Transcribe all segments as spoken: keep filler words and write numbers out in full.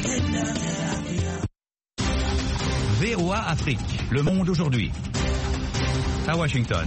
V O A Afrique, Le Monde aujourd'hui. À Washington.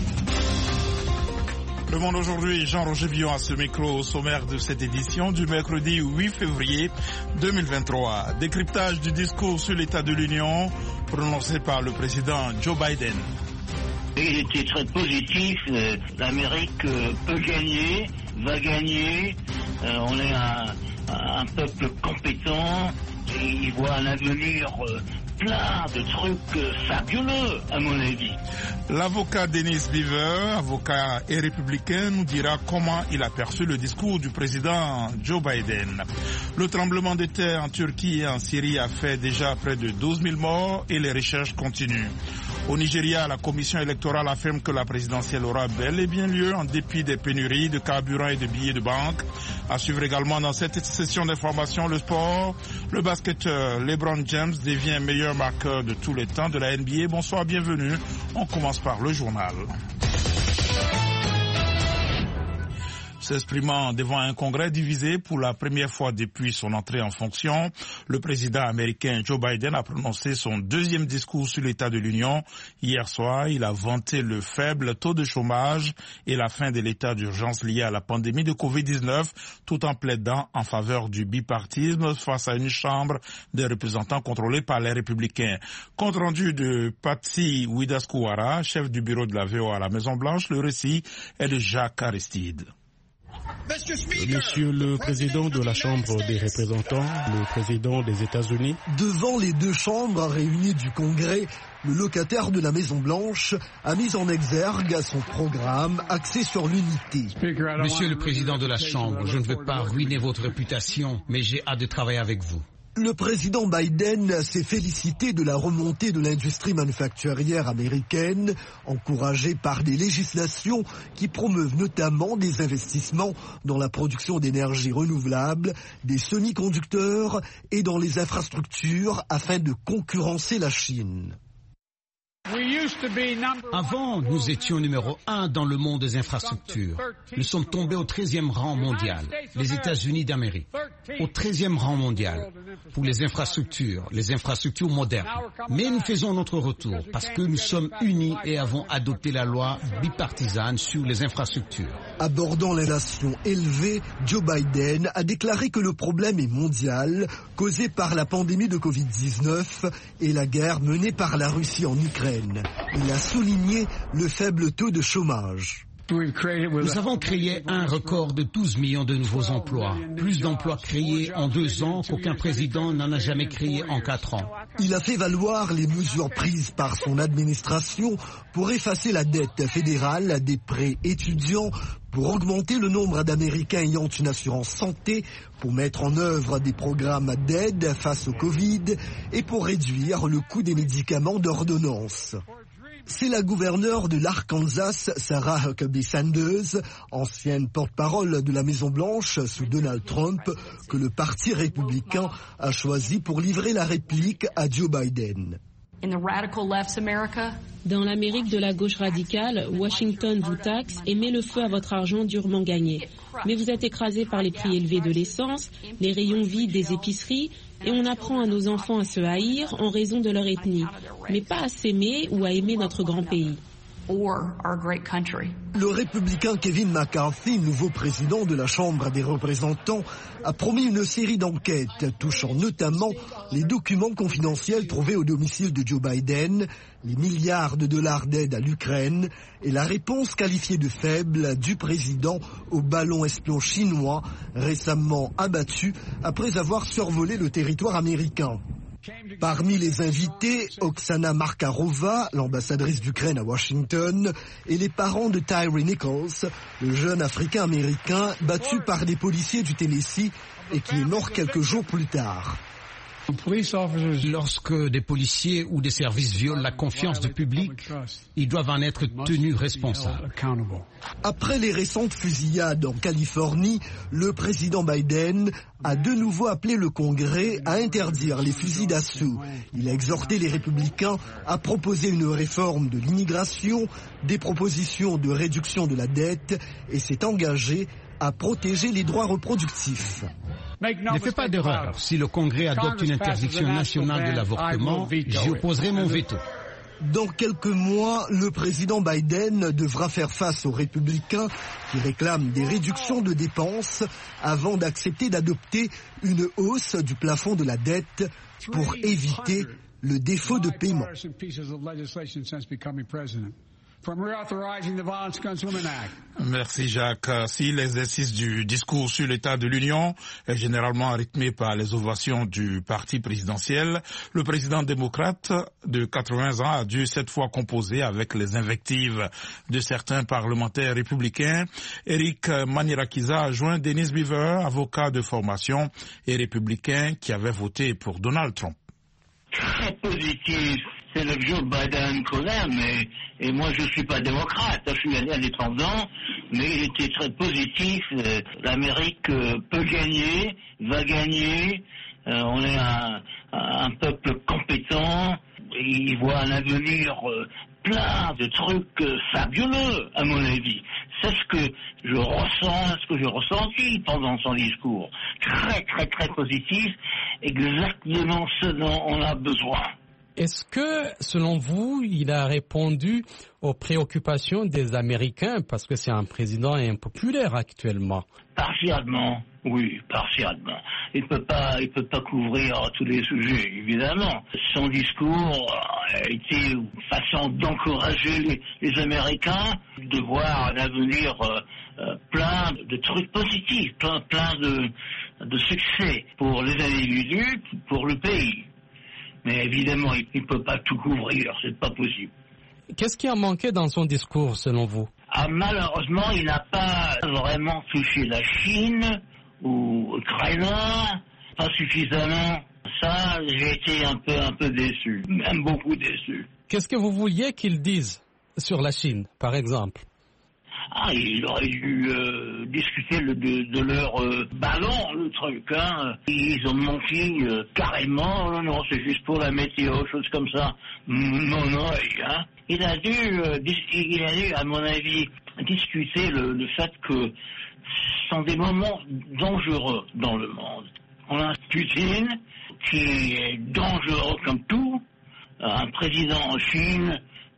Le Monde aujourd'hui, Jean-Roger Billon à ce micro au sommaire de cette édition du mercredi huit février deux mille vingt-trois. Décryptage du discours sur l'état de l'Union prononcé par le président Joe Biden. Il était très positif, euh, l'Amérique euh, peut gagner, va gagner, euh, on est un, un peuple compétent, et il voit un avenir euh, plein de trucs euh, fabuleux à mon avis. L'avocat Denis Beaver, avocat et républicain, nous dira comment il a perçu le discours du président Joe Biden. Le tremblement de terre en Turquie et en Syrie a fait déjà près de douze mille morts et les recherches continuent. Au Nigeria, la commission électorale affirme que la présidentielle aura bel et bien lieu en dépit des pénuries de carburant et de billets de banque. À suivre également dans cette session d'information le sport. Le basketteur LeBron James devient meilleur marqueur de tous les temps de la N B A. Bonsoir, bienvenue. On commence par le journal. S'exprimant devant un congrès divisé pour la première fois depuis son entrée en fonction, le président américain Joe Biden a prononcé son deuxième discours sur l'état de l'Union. Hier soir, il a vanté le faible taux de chômage et la fin de l'état d'urgence lié à la pandémie de covid dix-neuf, tout en plaidant en faveur du bipartisme face à une chambre des représentants contrôlée par les républicains. Compte rendu de Patsy Widaskouara, chef du bureau de la V O A à la Maison-Blanche, le récit est de Jacques Aristide. Monsieur le Président de la Chambre des représentants, le Président des États-Unis. Devant les deux chambres réunies du Congrès, le locataire de la Maison-Blanche a mis en exergue son programme axé sur l'unité. Monsieur le Président de la Chambre, je ne veux pas ruiner votre réputation, mais j'ai hâte de travailler avec vous. Le président Biden s'est félicité de la remontée de l'industrie manufacturière américaine, encouragée par des législations qui promeuvent notamment des investissements dans la production d'énergie renouvelable, des semi-conducteurs et dans les infrastructures afin de concurrencer la Chine. Avant, nous étions numéro un dans le monde des infrastructures. Nous sommes tombés au treizième rang mondial, les États-Unis d'Amérique, au treizième rang mondial pour les infrastructures, les infrastructures modernes. Mais nous faisons notre retour parce que nous sommes unis et avons adopté la loi bipartisane sur les infrastructures. Abordant les nations élevées, Joe Biden a déclaré que le problème est mondial, causé par la pandémie de covid dix-neuf et la guerre menée par la Russie en Ukraine. Il a souligné le faible taux de chômage. Nous avons créé un record de douze millions de nouveaux emplois, plus d'emplois créés en deux ans qu'aucun président n'en a jamais créé en quatre ans. Il a fait valoir les mesures prises par son administration pour effacer la dette fédérale des prêts étudiants, pour augmenter le nombre d'Américains ayant une assurance santé, pour mettre en œuvre des programmes d'aide face au Covid et pour réduire le coût des médicaments d'ordonnance. C'est la gouverneure de l'Arkansas, Sarah Huckabee Sanders, ancienne porte-parole de la Maison-Blanche sous Donald Trump, que le Parti républicain a choisi pour livrer la réplique à Joe Biden. Dans l'Amérique de la gauche radicale, Washington vous taxe et met le feu à votre argent durement gagné. Mais vous êtes écrasé par les prix élevés de l'essence, les rayons vides des épiceries, et on apprend à nos enfants à se haïr en raison de leur ethnie, mais pas à s'aimer ou à aimer notre grand pays. Le républicain Kevin McCarthy, nouveau président de la Chambre des représentants, a promis une série d'enquêtes touchant notamment les documents confidentiels trouvés au domicile de Joe Biden, les milliards de dollars d'aide à l'Ukraine et la réponse qualifiée de faible du président au ballon espion chinois récemment abattu après avoir survolé le territoire américain. Parmi les invités, Oksana Markarova, l'ambassadrice d'Ukraine à Washington, et les parents de Tyre Nichols, le jeune Africain-Américain battu par des policiers du Tennessee et qui est mort quelques jours plus tard. Lorsque des policiers ou des services violent la confiance du public, ils doivent en être tenus responsables. Après les récentes fusillades en Californie, le président Biden a de nouveau appelé le Congrès à interdire les fusils d'assaut. Il a exhorté les républicains à proposer une réforme de l'immigration, des propositions de réduction de la dette et s'est engagé à protéger les droits reproductifs. Ne fais pas d'erreur. Si le Congrès adopte une interdiction nationale de l'avortement, j'y opposerai mon veto. Dans quelques mois, le président Biden devra faire face aux républicains qui réclament des réductions de dépenses avant d'accepter d'adopter une hausse du plafond de la dette pour éviter le défaut de paiement. Merci Jacques. Si l'exercice du discours sur l'état de l'Union est généralement rythmé par les ovations du parti présidentiel, le président démocrate de quatre-vingts ans a dû cette fois composer avec les invectives de certains parlementaires républicains. Eric Manirakiza a joint Dennis Beaver, avocat de formation et républicain qui avait voté pour Donald Trump. Très positif. C'est le Joe Biden qu'on aime, et, et moi je suis pas démocrate, je suis indépendant, mais il était très positif. Euh, L'Amérique euh, peut gagner, va gagner, euh, on est un, un peuple compétent, et il voit un avenir euh, plein de trucs euh, fabuleux, à mon avis. C'est ce que je ressens, ce que j'ai ressenti pendant son discours. Très très très positif, exactement ce dont on a besoin. Est-ce que, selon vous, il a répondu aux préoccupations des Américains, parce que c'est un président impopulaire actuellement? Partiellement, oui, partiellement. Il peut pas, il peut pas couvrir tous les sujets, évidemment. Son discours a été une façon d'encourager les, les Américains, de voir un avenir euh, euh, plein de trucs positifs, plein, plein de, de succès pour les individus, pour le pays. Mais évidemment, il ne peut pas tout couvrir, c'est pas possible. Qu'est-ce qui a manqué dans son discours, selon vous? Ah, malheureusement, il n'a pas vraiment touché la Chine ou l'Ukraine, pas suffisamment. Ça, j'ai été un peu, un peu déçu, même beaucoup déçu. Qu'est-ce que vous vouliez qu'il dise sur la Chine, par exemple? Ah, il aurait dû euh, discuter le, de, de leur euh, ballon, le truc, hein. Ils ont menti euh, carrément, non, non, c'est juste pour la météo, choses comme ça. Non, non, hein. Il a dû, euh, dis, il a dû, à mon avis, discuter le, le fait que ce sont des moments dangereux dans le monde. On a Poutine, qui est dangereux comme tout, un président en Chine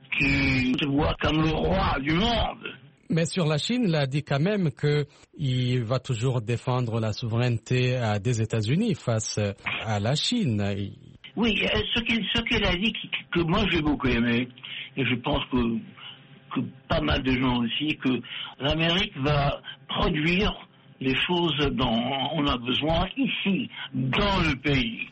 qui se voit comme le roi du monde. Mais sur la Chine, il a dit quand même qu'il va toujours défendre la souveraineté des États-Unis face à la Chine. Oui, ce qu'il, ce qu'il a dit, que, que moi j'ai beaucoup aimé, et je pense que, que pas mal de gens aussi, que l'Amérique va produire les choses dont on a besoin ici, dans le pays.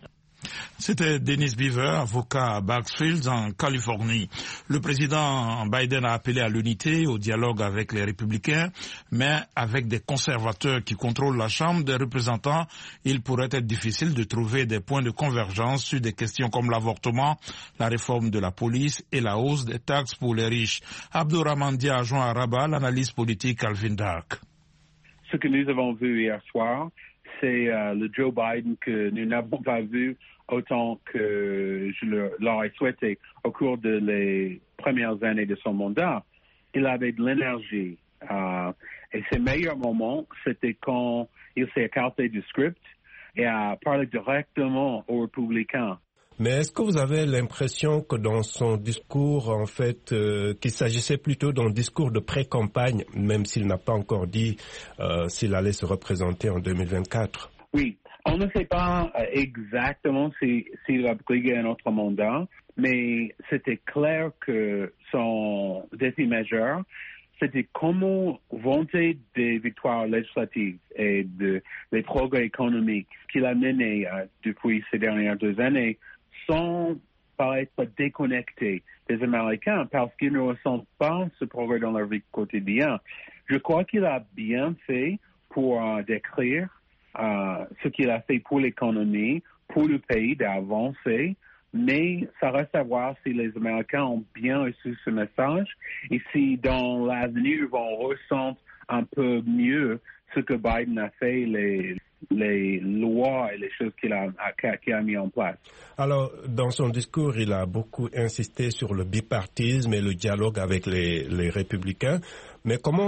C'était Dennis Beaver, avocat à Bakersfield en Californie. Le président Biden a appelé à l'unité, au dialogue avec les républicains, mais avec des conservateurs qui contrôlent la Chambre des représentants, il pourrait être difficile de trouver des points de convergence sur des questions comme l'avortement, la réforme de la police et la hausse des taxes pour les riches. Abdourahmane Dia a joint à Rabat l'analyse politique Alvin Dark. Ce que nous avons vu hier soir, c'est euh, le Joe Biden que nous n'avons pas vu autant que je l'aurais souhaité au cours de les premières années de son mandat. Il avait de l'énergie. Euh, et ses meilleurs moments, c'était quand il s'est écarté du script et a parlé directement aux républicains. Mais est-ce que vous avez l'impression que dans son discours, en fait, euh, qu'il s'agissait plutôt d'un discours de pré-campagne, même s'il n'a pas encore dit euh, s'il allait se représenter en deux mille vingt-quatre? Oui, on ne sait pas exactement s'il si va briguer un autre mandat, mais c'était clair que son défi majeur, c'était comment vanter des victoires législatives et de, des progrès économiques qu'il a menés euh, depuis ces dernières deux années, sans paraître déconnectés des Américains parce qu'ils ne ressentent pas ce progrès dans leur vie quotidienne. Je crois qu'il a bien fait pour euh, décrire euh, ce qu'il a fait pour l'économie, pour le pays, d'avancer, mais ça reste à voir si les Américains ont bien reçu ce message et si dans l'avenir ils vont ressentir un peu mieux ce que Biden a fait, les les lois et les choses qu'il a, qu'il a mis en place. Alors, dans son discours, il a beaucoup insisté sur le bipartisme et le dialogue avec les, les républicains. Mais comment est-ce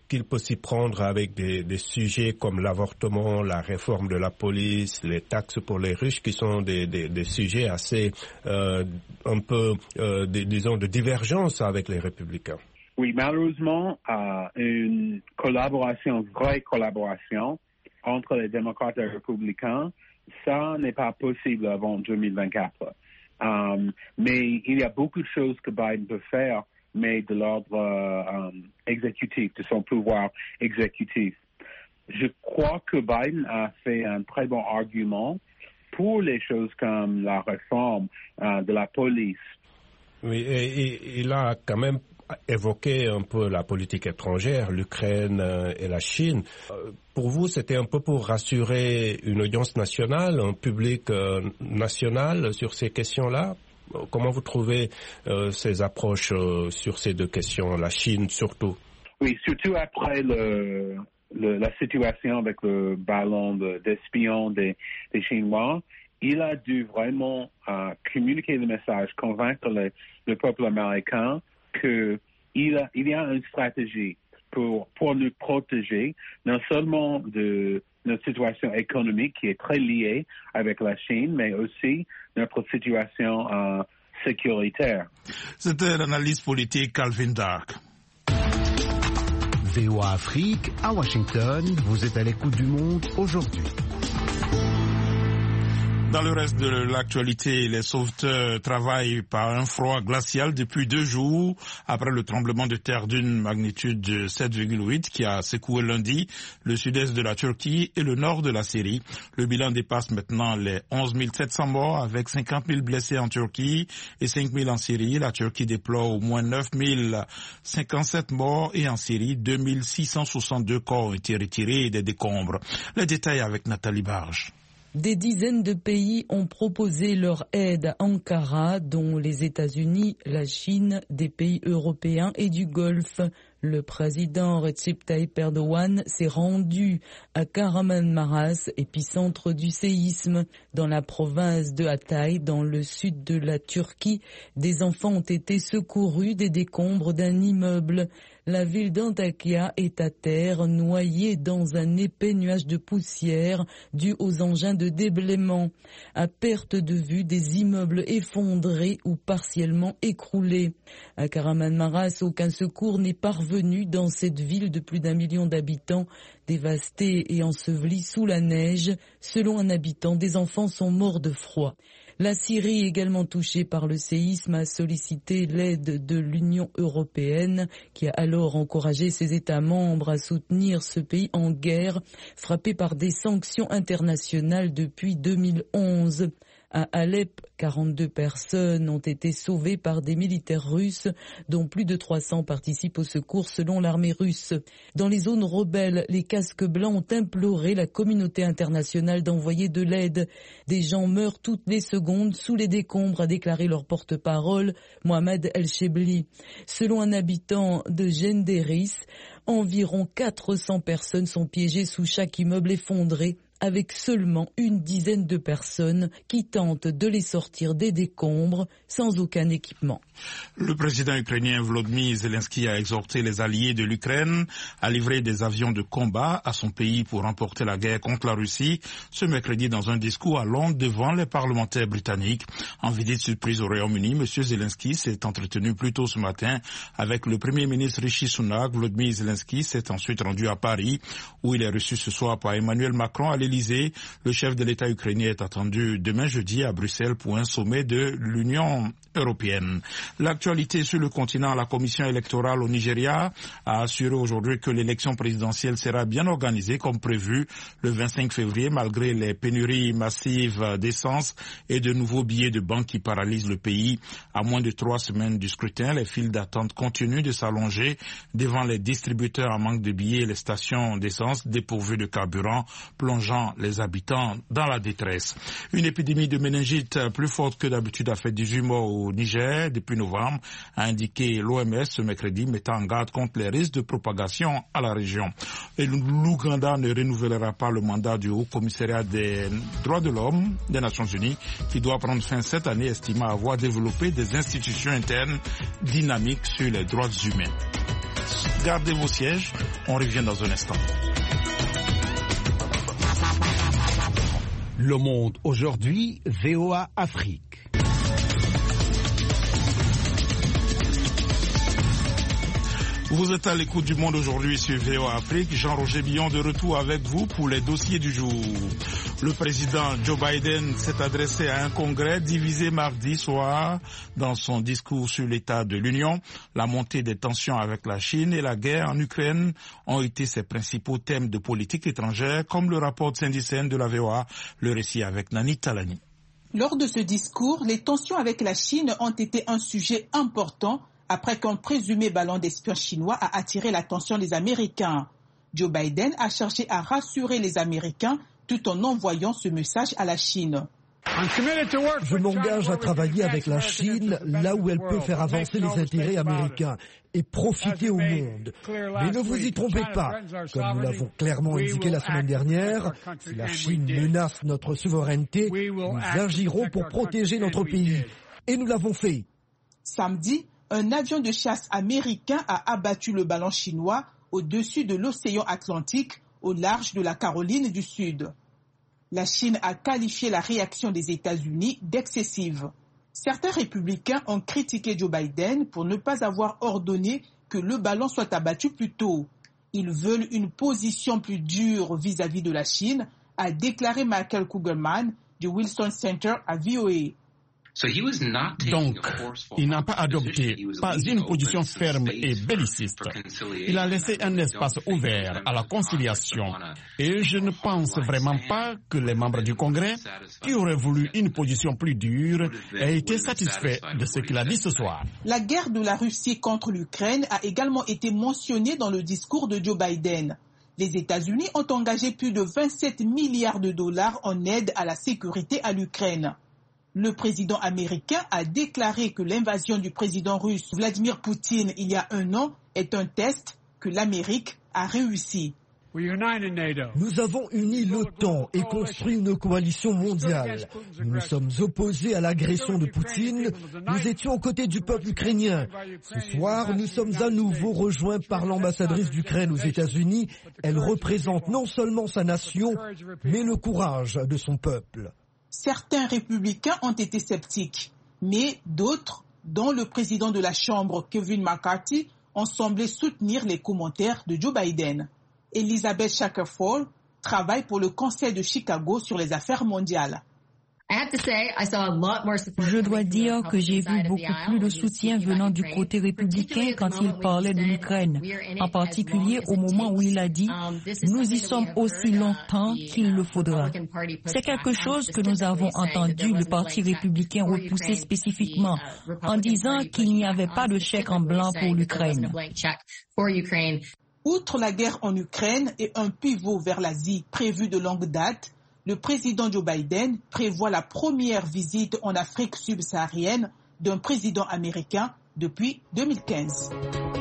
qu'il peut s'y prendre avec des, des sujets comme l'avortement, la réforme de la police, les taxes pour les riches, qui sont des, des, des sujets assez, euh, un peu, euh, des, disons, de divergence avec les républicains. Oui, malheureusement, euh, une collaboration, une vraie collaboration entre les démocrates et les républicains, ça n'est pas possible avant deux mille vingt-quatre. Um, mais il y a beaucoup de choses que Biden peut faire, mais de l'ordre euh, um, exécutif, de son pouvoir exécutif. Je crois que Biden a fait un très bon argument pour les choses comme la réforme euh, de la police. Oui, et, et il a quand même évoqué un peu la politique étrangère, l'Ukraine euh, et la Chine. Euh, pour vous, c'était un peu pour rassurer une audience nationale, un public euh, national sur ces questions-là? Comment vous trouvez euh, ces approches euh, sur ces deux questions, la Chine surtout? Oui, surtout après le, le, la situation avec le ballon de, d'espion des, des Chinois. Il a dû vraiment euh, communiquer le message, convaincre le, le peuple américain qu'il il y a une stratégie pour, pour nous protéger, non seulement de notre situation économique qui est très liée avec la Chine, mais aussi notre situation euh, sécuritaire. C'était l'analyse politique Calvin Dark. V O A Afrique, à Washington, vous êtes à l'écoute du monde aujourd'hui. Dans le reste de l'actualité, les sauveteurs travaillent par un froid glacial depuis deux jours après le tremblement de terre d'une magnitude de sept virgule huit qui a secoué lundi le sud-est de la Turquie et le nord de la Syrie. Le bilan dépasse maintenant les onze mille sept cents morts avec cinquante mille blessés en Turquie et cinq mille en Syrie. La Turquie déploie au moins neuf mille cinquante-sept morts et en Syrie, deux mille six cent soixante-deux corps ont été retirés des décombres. Les détails avec Nathalie Barge. Des dizaines de pays ont proposé leur aide à Ankara, dont les États-Unis, la Chine, des pays européens et du Golfe. Le président Recep Tayyip Erdogan s'est rendu à Kahramanmaraş, épicentre du séisme. Dans la province de Hatay, dans le sud de la Turquie, des enfants ont été secourus des décombres d'un immeuble. La ville d'Antakya est à terre, noyée dans un épais nuage de poussière dû aux engins de déblaiement. À perte de vue, des immeubles effondrés ou partiellement écroulés. À Kahramanmaraş, aucun secours n'est parvenu dans cette ville de plus d'un million d'habitants, dévastée et ensevelie sous la neige. Selon un habitant, des enfants sont morts de froid. La Syrie, également touchée par le séisme, a sollicité l'aide de l'Union européenne, qui a alors encouragé ses États membres à soutenir ce pays en guerre, frappé par des sanctions internationales depuis deux mille onze. À Alep, quarante-deux personnes ont été sauvées par des militaires russes, dont plus de trois cents participent au secours selon l'armée russe. Dans les zones rebelles, les casques blancs ont imploré la communauté internationale d'envoyer de l'aide. Des gens meurent toutes les secondes sous les décombres, a déclaré leur porte-parole, Mohamed El-Chebli. Selon un habitant de Genderis, environ quatre cents personnes sont piégées sous chaque immeuble effondré, avec seulement une dizaine de personnes qui tentent de les sortir des décombres sans aucun équipement. Le président ukrainien Volodymyr Zelensky a exhorté les alliés de l'Ukraine à livrer des avions de combat à son pays pour remporter la guerre contre la Russie ce mercredi dans un discours à Londres devant les parlementaires britanniques. En visite surprise au Royaume-Uni, M. Zelensky s'est entretenu plus tôt ce matin avec le Premier ministre Rishi Sunak. Volodymyr Zelensky s'est ensuite rendu à Paris où il est reçu ce soir par Emmanuel Macron à l'Élysée. Le chef de l'État ukrainien est attendu demain jeudi à Bruxelles pour un sommet de l'Union européenne. L'actualité sur le continent, la commission électorale au Nigeria a assuré aujourd'hui que l'élection présidentielle sera bien organisée comme prévu le vingt-cinq février malgré les pénuries massives d'essence et de nouveaux billets de banque qui paralysent le pays. À moins de trois semaines du scrutin, les files d'attente continuent de s'allonger devant les distributeurs en manque de billets et les stations d'essence dépourvues de carburant, plongeant les habitants dans la détresse. Une épidémie de méningite plus forte que d'habitude a fait dix-huit morts au Niger depuis novembre, a indiqué l'O M S ce mercredi, mettant en garde contre les risques de propagation à la région. Et l'Ouganda ne renouvellera pas le mandat du Haut Commissariat des droits de l'homme des Nations Unies, qui doit prendre fin cette année, estimant avoir développé des institutions internes dynamiques sur les droits humains. Gardez vos sièges, on revient dans un instant. Le Monde aujourd'hui, V O A Afrique. Vous êtes à l'écoute du Monde aujourd'hui sur V O A Afrique. Jean-Roger Billon de retour avec vous pour les dossiers du jour. Le président Joe Biden s'est adressé à un congrès divisé mardi soir. Dans son discours sur l'état de l'Union, la montée des tensions avec la Chine et la guerre en Ukraine ont été ses principaux thèmes de politique étrangère, comme le rapport de Saint-Dicen de la V O A, le récit avec Nani Talani. Lors de ce discours, les tensions avec la Chine ont été un sujet important après qu'un présumé ballon d'espion chinois a attiré l'attention des Américains. Joe Biden a cherché à rassurer les Américains tout en envoyant ce message à la Chine. Je m'engage à travailler avec la Chine là où elle peut faire avancer les intérêts américains et profiter au monde. Mais ne vous y trompez pas. Comme nous l'avons clairement indiqué la semaine dernière, si la Chine menace notre souveraineté, nous agirons pour protéger notre pays. Et nous l'avons fait. Samedi, un avion de chasse américain a abattu le ballon chinois au-dessus de l'océan Atlantique, au large de la Caroline du Sud. La Chine a qualifié la réaction des États-Unis d'excessive. Certains républicains ont critiqué Joe Biden pour ne pas avoir ordonné que le ballon soit abattu plus tôt. Ils veulent une position plus dure vis-à-vis de la Chine, a déclaré Michael Kugelman du Wilson Center à V O A. Donc, il n'a pas adopté pas une position ferme et belliciste. Il a laissé un espace ouvert à la conciliation. Et je ne pense vraiment pas que les membres du Congrès, qui auraient voulu une position plus dure, aient été satisfaits de ce qu'il a dit ce soir. La guerre de la Russie contre l'Ukraine a également été mentionnée dans le discours de Joe Biden. Les États-Unis ont engagé plus de vingt-sept milliards de dollars en aide à la sécurité à l'Ukraine. Le président américain a déclaré que l'invasion du président russe Vladimir Poutine il y a un an est un test que l'Amérique a réussi. Nous avons uni l'OTAN et construit une coalition mondiale. Nous nous sommes opposés à l'agression de Poutine. Nous étions aux côtés du peuple ukrainien. Ce soir, nous sommes à nouveau rejoints par l'ambassadrice d'Ukraine aux États-Unis. Elle représente non seulement sa nation, mais le courage de son peuple. Certains républicains ont été sceptiques, mais d'autres, dont le président de la Chambre, Kevin McCarthy, ont semblé soutenir les commentaires de Joe Biden. Elizabeth Shackelford travaille pour le Conseil de Chicago sur les affaires mondiales. Je dois dire que j'ai vu beaucoup plus de soutien venant du côté républicain quand il parlait de l'Ukraine, en particulier au moment où il a dit « Nous y sommes aussi longtemps qu'il le faudra ». C'est quelque chose que nous avons entendu le Parti républicain repousser spécifiquement en disant qu'il n'y avait pas de chèque en blanc pour l'Ukraine. Outre la guerre en Ukraine et un pivot vers l'Asie prévu de longue date, le président Joe Biden prévoit la première visite en Afrique subsaharienne d'un président américain depuis deux mille quinze.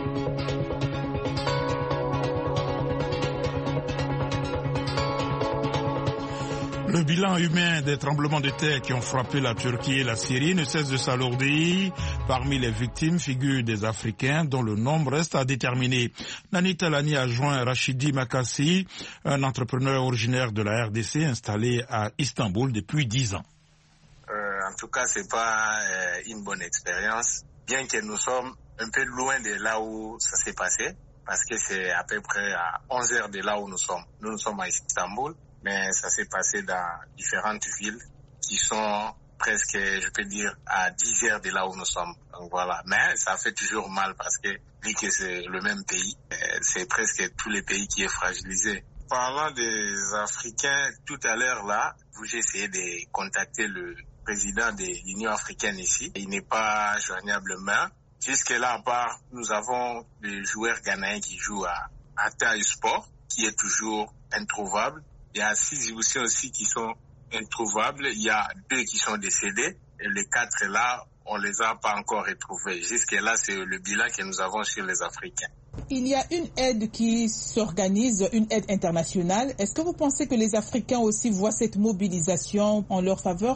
Le bilan humain des tremblements de terre qui ont frappé la Turquie et la Syrie ne cesse de s'alourdir. Parmi les victimes figurent des Africains dont le nombre reste à déterminer. Nani Talani a joint Rachidi Makassi, un entrepreneur originaire de la R D C installé à Istanbul depuis dix ans. Euh, en tout cas, c'est pas euh, une bonne expérience, bien que nous sommes un peu loin de là où ça s'est passé, parce que c'est à peu près à onze heures de là où nous sommes. Nous, nous sommes à Istanbul. Mais ça s'est passé dans différentes villes qui sont presque, je peux dire, à dix heures de là où nous sommes. Donc voilà. Mais ça fait toujours mal parce que, vu que c'est le même pays, c'est presque tous les pays qui est fragilisé. Parlant des Africains, tout à l'heure là, j'ai essayé de contacter le président de l'Union africaine ici. Il n'est pas joignablement. Jusque là, à part, nous avons des joueurs ghanéens qui jouent à Ata Sport, qui est toujours introuvable. Il y a six Djiboutiens aussi qui sont introuvables. Il y a deux qui sont décédés. Et les quatre là, on les a pas encore retrouvés. Jusque-là, c'est le bilan que nous avons sur les Africains. Il y a une aide qui s'organise, une aide internationale. Est-ce que vous pensez que les Africains aussi voient cette mobilisation en leur faveur?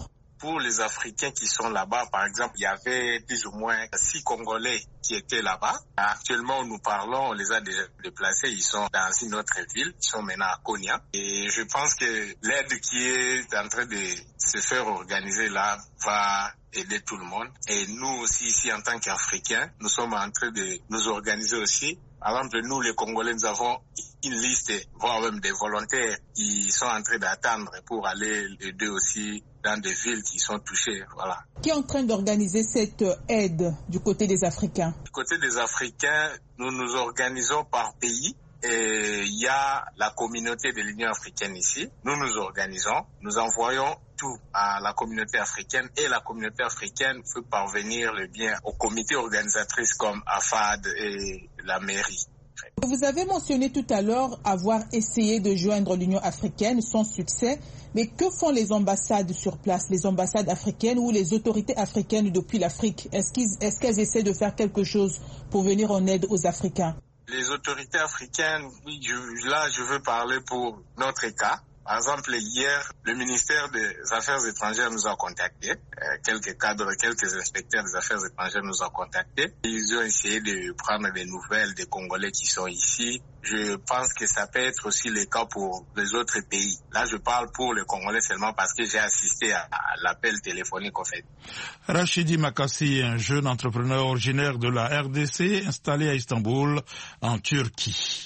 pour les Africains qui sont là-bas, par exemple, il y avait plus ou moins six Congolais qui étaient là-bas. Actuellement, où nous parlons, on les a déjà déplacés. Ils sont dans une autre ville. Ils sont maintenant à Konya. Et je pense que l'aide qui est en train de se faire organiser là va aider tout le monde. Et nous aussi, ici, en tant qu'Africains, nous sommes en train de nous organiser aussi. Par exemple, nous, les Congolais, nous avons une liste, voire même des volontaires qui sont en train d'attendre pour aller aider aussi dans des villes qui sont touchées. Voilà. Qui est en train d'organiser cette aide du côté des Africains? Du côté des Africains, nous nous organisons par pays. Et il y a la communauté de l'Union africaine ici. Nous nous organisons, nous envoyons tout à la communauté africaine et la communauté africaine peut parvenir le bien aux comités organisatrices comme A F A D et la mairie. Vous avez mentionné tout à l'heure avoir essayé de joindre l'Union africaine sans succès. Mais que font les ambassades sur place, les ambassades africaines ou les autorités africaines depuis l'Afrique? Est-ce qu'ils, est-ce qu'elles essaient de faire quelque chose pour venir en aide aux Africains? Les autorités africaines, oui, je, là je veux parler pour notre cas. Par exemple, hier, le ministère des Affaires étrangères nous a contactés. Euh, quelques cadres, quelques inspecteurs des Affaires étrangères nous ont contactés. Ils ont essayé de prendre des nouvelles des Congolais qui sont ici. Je pense que ça peut être aussi le cas pour les autres pays. Là, je parle pour les Congolais seulement parce que j'ai assisté à, à l'appel téléphonique en fait. Rachidi Makassi, un jeune entrepreneur originaire de la R D C, installé à Istanbul, en Turquie.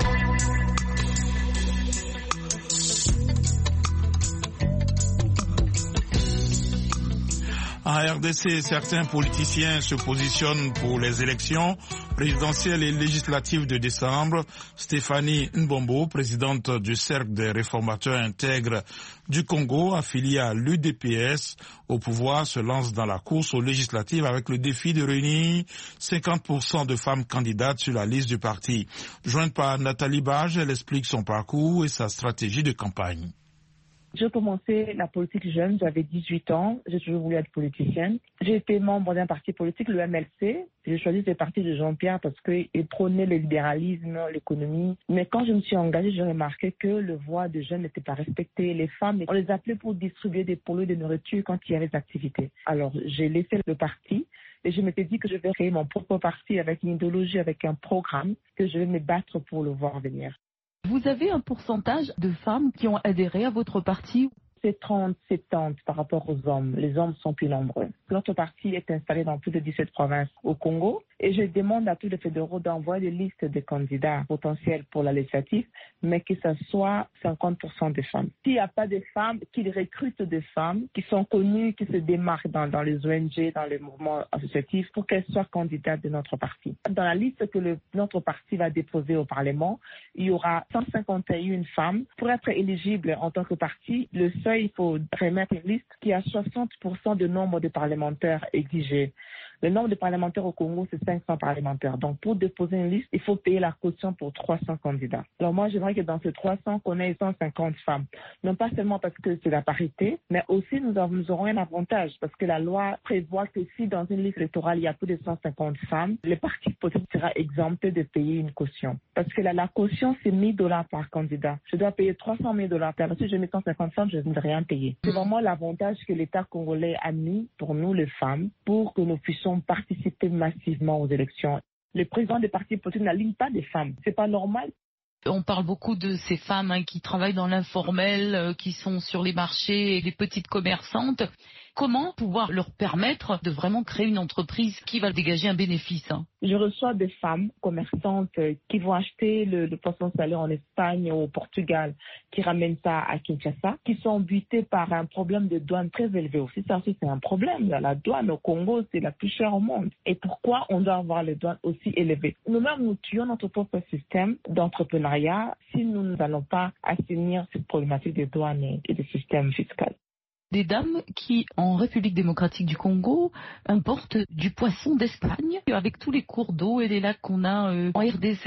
En R D C, certains politiciens se positionnent pour les élections présidentielles et législatives de décembre. Stéphanie Nbombo, présidente du Cercle des réformateurs intègres du Congo, affiliée à l'U D P S au pouvoir, se lance dans la course aux législatives avec le défi de réunir cinquante pour cent de femmes candidates sur la liste du parti. Jointe par Nathalie Bage, elle explique son parcours et sa stratégie de campagne. J'ai commencé la politique jeune, j'avais dix-huit ans, j'ai toujours voulu être politicienne. J'ai été membre d'un parti politique, le M L C. J'ai choisi ce parti de Jean-Pierre parce qu'il prônait le libéralisme, l'économie. Mais quand je me suis engagée, j'ai remarqué que le voix des jeunes n'était pas respecté. Les femmes, on les appelait pour distribuer des pots de nourriture quand il y avait des activités. Alors j'ai laissé le parti et je m'étais dit que je vais créer mon propre parti avec une idéologie, avec un programme, que je vais me battre pour le voir venir. Vous avez un pourcentage de femmes qui ont adhéré à votre parti? C'est trente soixante-dix par rapport aux hommes. Les hommes sont plus nombreux. Notre parti est installé dans plus de dix-sept provinces au Congo et je demande à tous les fédéraux d'envoyer des listes de candidats potentiels pour la législative, mais que ce soit cinquante pour cent des femmes. S'il n'y a pas de femmes, qu'ils recrutent des femmes qui sont connues, qui se démarquent dans, dans les O N G, dans les mouvements associatifs, pour qu'elles soient candidates de notre parti. Dans la liste que le, notre parti va déposer au Parlement, il y aura cent cinquante et une femmes. Pour être éligible en tant que parti, le seul il faut remettre une liste qui a soixante pour cent de nombre de parlementaires exigés. Le nombre de parlementaires au Congo, c'est cinq cents parlementaires. Donc, pour déposer une liste, il faut payer la caution pour trois cents candidats. Alors, moi, j'aimerais que dans ces trois cents, qu'on ait cent cinquante femmes. Non pas seulement parce que c'est la parité, mais aussi nous, avons, nous aurons un avantage parce que la loi prévoit que si dans une liste électorale, il y a plus de cent cinquante femmes, le parti politique sera exempté de payer une caution. Parce que la, la caution, c'est mille dollars par candidat. Je dois payer trois cent mille dollars. Si je mets cent cinquante femmes, je ne vais rien payer. C'est vraiment l'avantage que l'État congolais a mis pour nous, les femmes, pour que nous puissions participer massivement aux élections. Le président des partis politiques n'aligne pas des femmes. C'est pas normal. On parle beaucoup de ces femmes hein, qui travaillent dans l'informel, euh, qui sont sur les marchés et les petites commerçantes. Comment pouvoir leur permettre de vraiment créer une entreprise qui va dégager un bénéfice hein? Je reçois des femmes commerçantes qui vont acheter le, le poisson salé en Espagne ou au Portugal, qui ramènent ça à Kinshasa, qui sont butées par un problème de douane très élevé aussi. Ça aussi, c'est un problème. La douane au Congo, c'est la plus chère au monde. Et pourquoi on doit avoir les douanes aussi élevées? Nous-mêmes, nous tuons notre propre système d'entrepreneuriat si nous n'allons pas assainir cette problématique des douanes et des systèmes fiscaux. Des dames qui, en République démocratique du Congo, importent du poisson d'Espagne avec tous les cours d'eau et les lacs qu'on a euh, en R D C.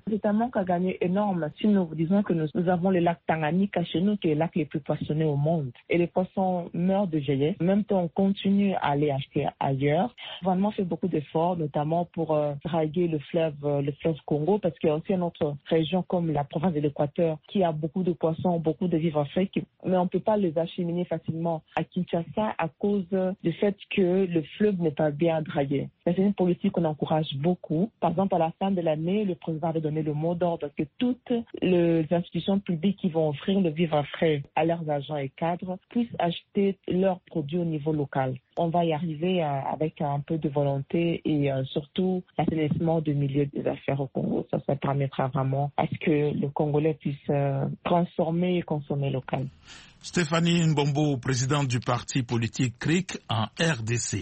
C'est un manque à gagner énorme si nous disons que nous, nous avons le lac Tanganyika chez nous, qui est le lac le plus poissonné au monde. Et les poissons meurent de vieillesse. En même temps, on continue à aller acheter ailleurs. Le gouvernement fait beaucoup d'efforts, notamment pour euh, draguer le fleuve, euh, le fleuve Congo, parce qu'il y a aussi une autre région comme la province de l'Équateur qui a beaucoup de poissons, beaucoup de vivres frais, mais on ne peut pas les acheminer facilement à Kinshasa à cause du fait que le fleuve n'est pas bien dragué. C'est une politique qu'on encourage beaucoup. Par exemple, à la fin de l'année, le président avait donné le mot d'ordre que toutes les institutions publiques qui vont offrir le vivre frais à leurs agents et cadres puissent acheter leurs produits au niveau local. On va y arriver euh, avec un peu de volonté et euh, surtout l'assainissement du milieu des affaires au Congo. Ça, ça permettra vraiment à ce que le Congolais puisse euh, transformer et consommer local. Stéphanie Mbombo, présidente du parti politique C R I C en R D C.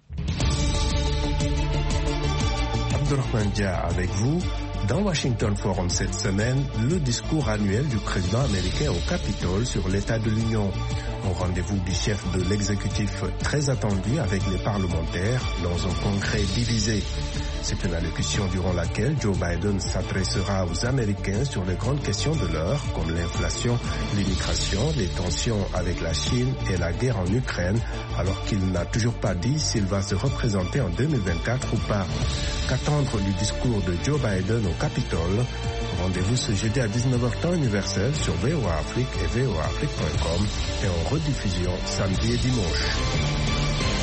Abdourahmane Dia avec vous. Dans Washington Forum cette semaine, le discours annuel du président américain au Capitole sur l'état de l'Union. Un rendez-vous du chef de l'exécutif très attendu avec les parlementaires dans un congrès divisé. C'est une allocution durant laquelle Joe Biden s'adressera aux Américains sur les grandes questions de l'heure, comme l'inflation, l'immigration, les tensions avec la Chine et la guerre en Ukraine, alors qu'il n'a toujours pas dit s'il va se représenter en deux mille vingt-quatre ou pas. Qu'attendre du discours de Joe Biden au Capitole? Rendez-vous ce jeudi à dix-neuf heures temps universel sur V O A Afrique et V O A Afrique point com et en rediffusion samedi et dimanche.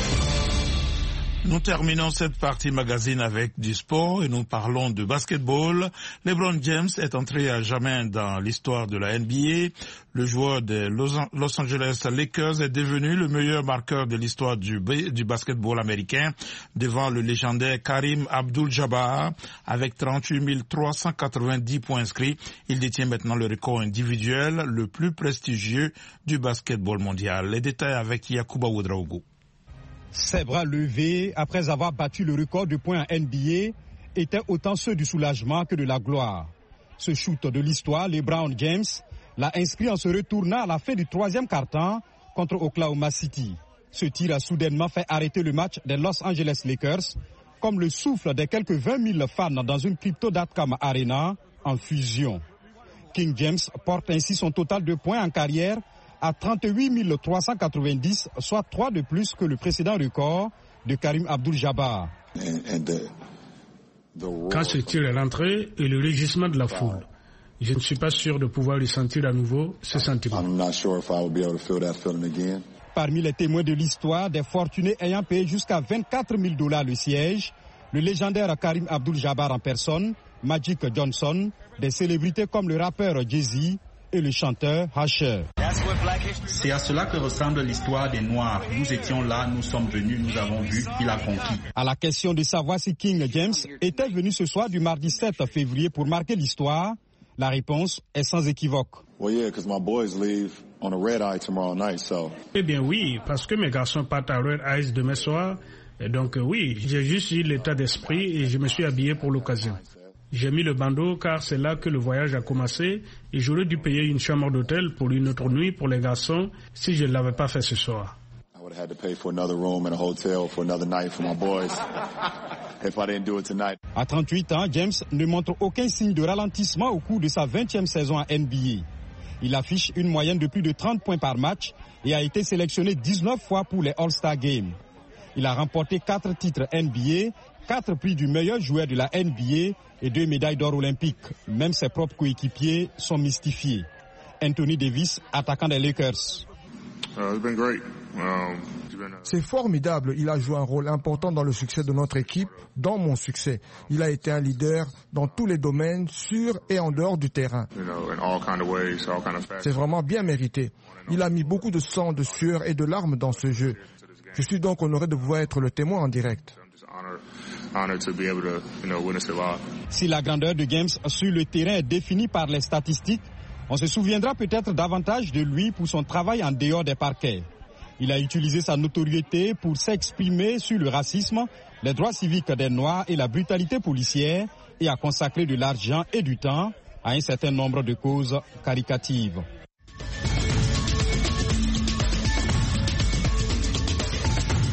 Nous terminons cette partie magazine avec du sport et nous parlons de basketball. LeBron James est entré à jamais dans l'histoire de la N B A. Le joueur des Los Angeles Lakers est devenu le meilleur marqueur de l'histoire du, du basketball américain devant le légendaire Karim Abdul-Jabbar avec trente-huit mille trois cent quatre-vingt-dix points inscrits. Il détient maintenant le record individuel le plus prestigieux du basketball mondial. Les détails avec Yacouba Ouedraogo. Ses bras levés après avoir battu le record de points en N B A étaient autant ceux du soulagement que de la gloire. Ce shoot de l'histoire, LeBron James l'a inscrit en se retournant à la fin du troisième quart-temps contre Oklahoma City. Ce tir a soudainement fait arrêter le match des Los Angeles Lakers comme le souffle des quelques vingt mille fans dans une Crypto.com Arena en fusion. King James porte ainsi son total de points en carrière à trente-huit mille trois cent quatre-vingt-dix, soit trois de plus que le précédent record de Karim Abdul-Jabbar. Quand ce tir est rentré et le rugissement de la foule, je ne suis pas sûr de pouvoir ressentir à nouveau ce sentiment. Parmi les témoins de l'histoire, des fortunés ayant payé jusqu'à vingt-quatre mille dollars le siège, le légendaire Karim Abdul-Jabbar en personne, Magic Johnson, des célébrités comme le rappeur Jay-Z, et le chanteur Usher. C'est à cela que ressemble l'histoire des Noirs. Nous étions là, nous sommes venus, nous avons vu, il a conquis. À la question de savoir si King James était venu ce soir du mardi sept février pour marquer l'histoire, la réponse est sans équivoque. Eh bien oui, parce que mes garçons partent à Red Eyes demain soir. Et donc oui, j'ai juste eu l'état d'esprit et je me suis habillé pour l'occasion. J'ai mis le bandeau car c'est là que le voyage a commencé et j'aurais dû payer une chambre d'hôtel pour une autre nuit pour les garçons si je ne l'avais pas fait ce soir. À trente-huit ans, James ne montre aucun signe de ralentissement au cours de sa vingtième saison en N B A. Il affiche une moyenne de plus de trente points par match et a été sélectionné dix-neuf fois pour les All-Star Games. Il a remporté quatre titres N B A, quatre prix du meilleur joueur de la N B A et deux médailles d'or olympiques. Même ses propres coéquipiers sont mystifiés. Anthony Davis, attaquant des Lakers. C'est formidable. Il a joué un rôle important dans le succès de notre équipe, dans mon succès. Il a été un leader dans tous les domaines, sur et en dehors du terrain. C'est vraiment bien mérité. Il a mis beaucoup de sang, de sueur et de larmes dans ce jeu. Je suis donc honoré de pouvoir être le témoin en direct. Si la grandeur de James sur le terrain est définie par les statistiques, on se souviendra peut-être davantage de lui pour son travail en dehors des parquets. Il a utilisé sa notoriété pour s'exprimer sur le racisme, les droits civiques des Noirs et la brutalité policière et a consacré de l'argent et du temps à un certain nombre de causes caricatives.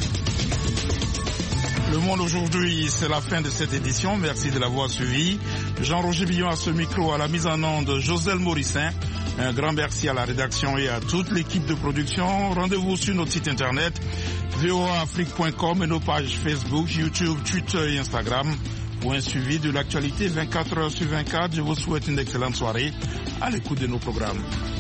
Le Monde aujourd'hui, c'est la fin de cette édition. Merci de l'avoir suivi. Jean-Roger Billon à ce micro, à la mise en onde, Joselle Morissin. Un grand merci à la rédaction et à toute l'équipe de production. Rendez-vous sur notre site internet v o a afrique point com et nos pages Facebook, YouTube, Twitter et Instagram pour un suivi de l'actualité vingt-quatre heures sur vingt-quatre. Je vous souhaite une excellente soirée à l'écoute de nos programmes.